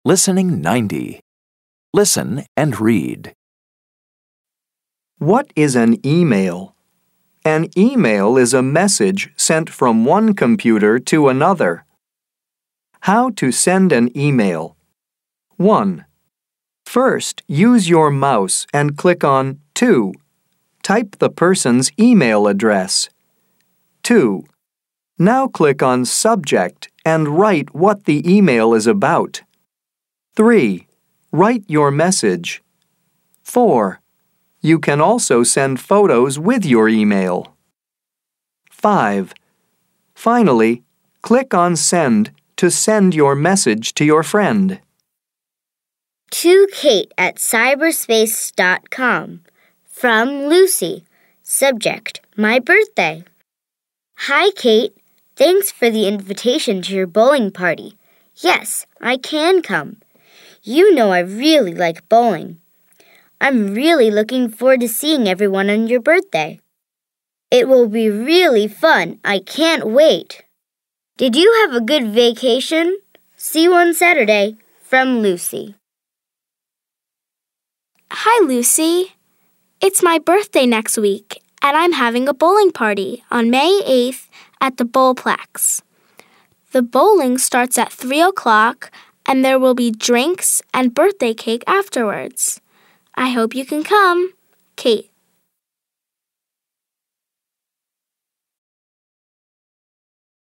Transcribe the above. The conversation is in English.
Listening 90. Listen and read. What is an email? An email is a message sent from one computer to another. How to send an email. 1. First, use your mouse and click on To. Type the person's email address. 2. Now click on Subject and write what the email is about. 3. Write your message. 4. You can also send photos with your email. 5. Finally, click on Send to send your message to your friend. To Kate at cyberspace.com. From Lucy. Subject, my birthday. Hi, Kate. Thanks for the invitation to your bowling party. Yes, I can come. You know I really like bowling. I'm really looking forward to seeing everyone on your birthday. It will be really fun. I can't wait. Did you have a good vacation? See you on Saturday. From Lucy. Hi, Lucy. It's my birthday next week, and I'm having a bowling party on May 8th at the Bowlplex. The bowling starts at 3 o'clock, and there will be drinks and birthday cake afterwards. I hope you can come. Kate.